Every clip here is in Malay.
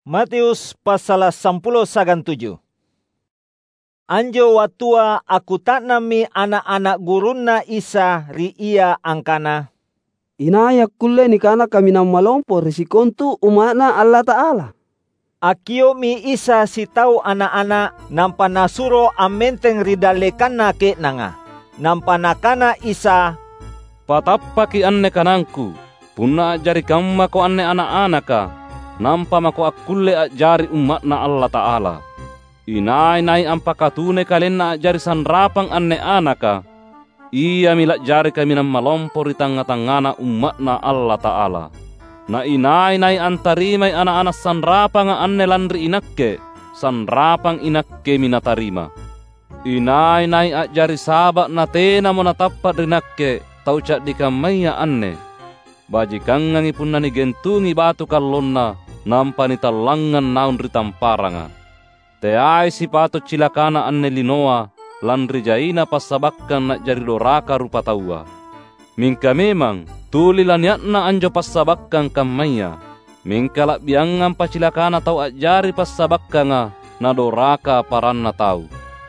Matius pasal 10:7. Anjo watua aku tak nami anak-anak gurunna Isa ri ia angkana. Inaya kulle ni kana kami na malompo risikontu umakna Allah Ta'ala. Akio mi Isa si tau anak-anak nampa nasuro amenteng ridalekanna ke nanga. Nampa nakana Isa, "Patappaki anne kanangku, punna ajari kamma ko anne anak-anaka, nampa mako akulle ajari umatna Allah Ta'ala. Inai-nai ampakatune kalenna ajari sanrapang anne anaka, iya milak jari kami na malompo di tanga-tangana umatna Allah Ta'ala. Na inai-nai antarimai anak-anak sanrapang anne landri inakke, sanrapang inakke minatarima. Inai-nai ajari sabak na tena mo natappat rinakke, tau cak di kamaya anne. Bajikangangi punna ni gentungi batu kallonna, nampa ni talangan naun ritamparanga. Te ai si patut cilakana anne linoa, landri jaina passabakkan nak jari doraka rupa taua. Mingka memang, tuli laniatna anjo passabakkan kammaya. Mingka lak biangan pacilakana tau ajari passabakkanga, na doraka paranna tau.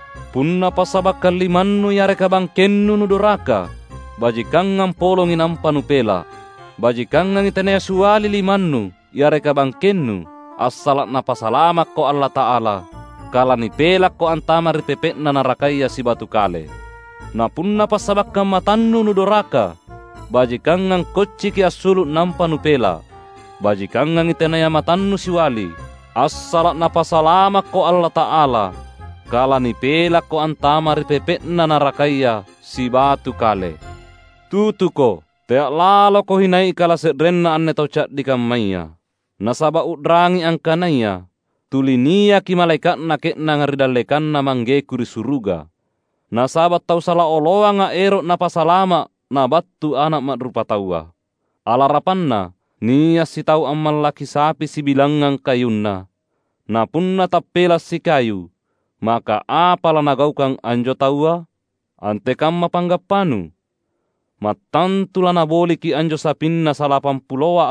Punna passabakkan limannu yareka bangkennu nu doraka, bajikangan polongi nampa nupela. Bajikangan itenea suali limannu, yareka bangkennu, assalat na pasalamak ko Allah Ta'ala, kala ni pelak ko antama ripepet na narakaya si batu kale. Na punna pasabakkan matannu nu doraka, bajikangan kocci ki assulut nampa nupela. Bajikangan itenea matannu siwali, assalat na pasalamak ko Allah Ta'ala, kala ni pelak ko antama ripepet na narakaya si batu kale. Tutuko, teak lalo ko hinai kala sedrenna anne tau cak di kammaya. Nasaba udrangi angkanaya, tulinia ki malaikat na ketna ngaridalekan na manggeku di suruga. Nasaba tau salah oloa nga erok na pasalama na batu anak madrupa taua. Alarapanna, nia si tau amal laki sapi si bilangang kayunna. Na punna tappelas si kayu, maka apalah nagaukang anjo taua? Ante kamma panggapanu. Matantula na boliki anjo sapinna 80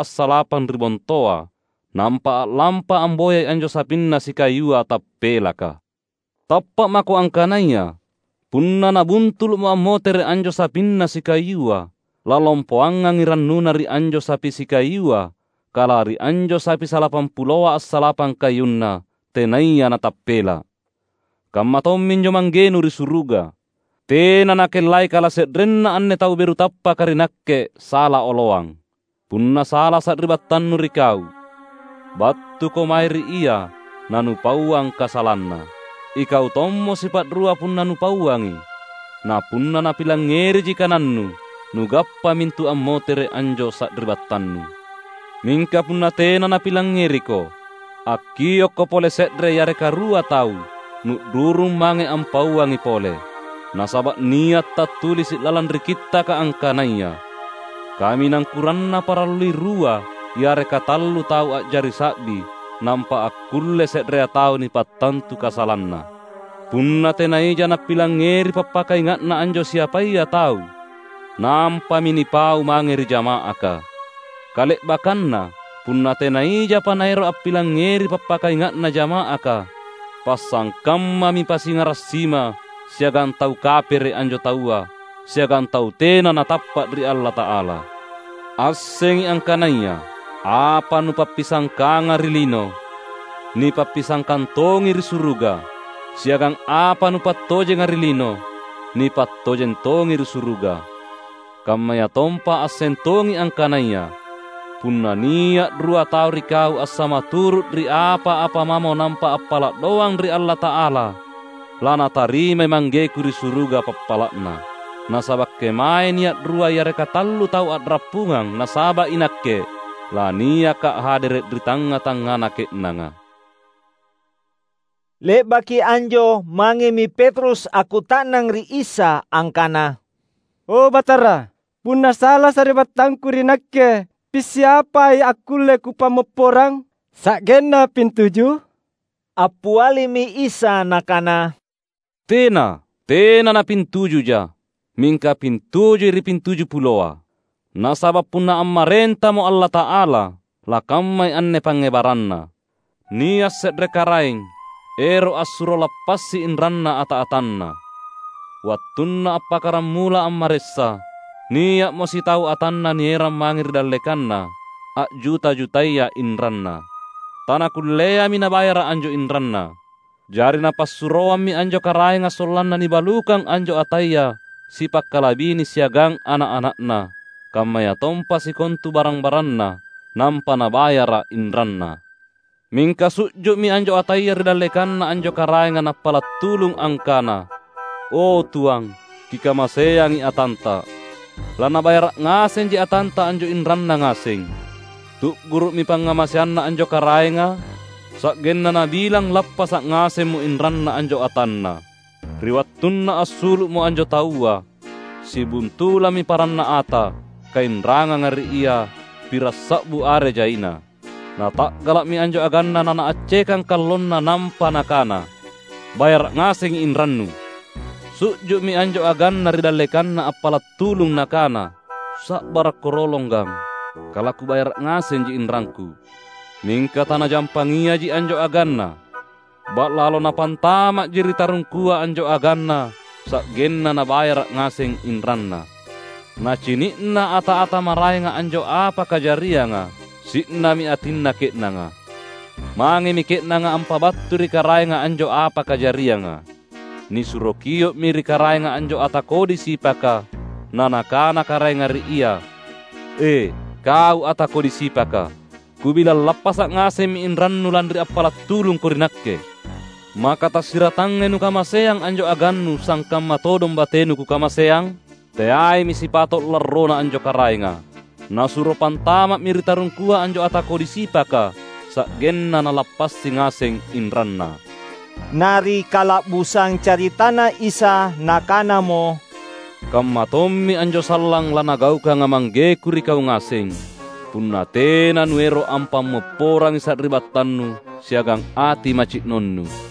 as 8.000 toa. Nampa lampa amboyay anjo sapinna si kayua tappelaka. Tappa mako angkanaya, punna na buntul mo amotere anjo sapinna si kayua, lalompoangang irannuna ri anjo sapi si kayua, kala ri anjo sapi 80 as 8 kayunna, tenaya na tappela. Kamma tomminjo manggenu ri suruga, tena nakelai kala sedrenna anne tau beru tappa karinakke sala oloang. Punna sala sadribattannu rikau, battu ko mairi iya nanu pauang kasalanna. Ikau tommo sifat rua punna nu pauangi, na punna napilang ngeri jikanannu, nu gappa mintu ammotere anjo sadribattannu. Mingka punna tena napilang ngeri ko, akkiok ko pole sedre yareka rua tau, nu durung mange ampauangi pole. Nasabak niat tatulis lalan rikitta ka angkanaya. Kami nang kuranna paralui rua, yareka tallu tau ajari sakbi, nampa akulle sedrea tau ni pattantu kasalanna. Punna tenaija napilang ngeri papakai ngatna anjo siapaiya tau, nampa mini pau mangeri jamaaka. Kalek bakanna, punna tenaija panairo apilang ngeri papakai ngatna jamaaka, pasang kamma mi pasingarasima, siagan tau kapere anjo taua, siagan tau tena natappat ri Allah Ta'ala. Assengi angkanaya, apa nu papisangkanga rilino, ni papisangkan tongi ri suruga, siagang apa nu pattoje ngarilino, ni pattojen tongi ri suruga. Kammaya tompa assen tongi angkanaya, punna niat rua tau rikau asama turut ri apa-apa mamo nampa appalak doang ri Allah Ta'ala, lana tarime manggeku di suruga pappalakna. Nasabak kemai niat rua yareka tallu tau adrappungang, nasaba inakke, lania kak haderet di tanga-tangana ketnanga. Lek baki anjo mangemi Petrus aku tanang ri Isa angkana. O Batara, punna salah saribattangku rinakke, pisiapai akulle kupamoporang, sakgenna pintuju? Apuali mi Isa nakana, Tena na pintuju ja, mingka pintuju ri pintuju puloa. Nasabab punna ammarenta mo Allah Ta'ala, lakammai anne pangebaranna. Nias sedre karaing, ero asuro lapasi inranna ata-atanna. Wattunna appakaram mula ammaressa, niya mo si tau atanna nieram mangir dallekanna, a juta-jutaya inranna. Tanah kullea mina bayara anjo inranna. Jari na passuroam mi anjo karaing asolanna ni balukang anjo ataya, sipak kalabini siagang anak-anakna, kamaya tompa si kontu barang-baranna, nampa na bayara inranna. Mingka sujud mi anjo ataya ridalekanna anjo karaing napalat tulung angkana. O tuang, kika maseyangi atanta. Lana bayar ngaseng ji atanta anjo inranna ngaseng. Tuk guru mi pangamasianna anjo karainga, sak genna na bilang lappa sak ngaseng mo inranna anjo atanna. Riwattunna assuluk mo anjo taua, si buntula mi paranna ata, kain ranga ngari iya, piras sakbu are jaina. Na tak galak mi anjo aganna nana acekang kallonna nampa nakana. Bayar ngaseng inrannu. Sujud mi anjo aganna ridalekanna apalat tulung nakana. Sak barak korolonggang. Kalaku bayar ngaseng ji inrangku. Mingka tanah jampangia ji anjo aganna. Bak lalo na pantamak jiri tarungkua anjo aganna. Sak genna na bayar ngaseng inranna. Na cinikna ata-ata marai nga anjo apa kajaria nga. Sikna mi atinna ketna nga. Mange mi ketna nga ampa batu rikarai nga anjo apa kajaria nga. Ni surokio mi rikarai nga anjo atakodi sipaka. Nanakana karai nga iya. Kau atakodi sipaka. Kubila lapasak ngase mi inrannu landri apalat tulung korinakke. Maka tasiratangen kamaseyang anjo agannu sangkam matodom batenu ku kamaseyang. Teai mi sipatok lerrona anjo karai nga. Nasuro pantamak miritarung kua anjo atako disipaka, sak genna nalapas singaseng inranna. Nari kalak busang caritana Isa nakana mo, Kammatommi anjo sallang lanagau ka ngamangge kuri kau ngaseng. Punna tena nuero ampam meporang isat ribattannu, siagang ati macik nonnu.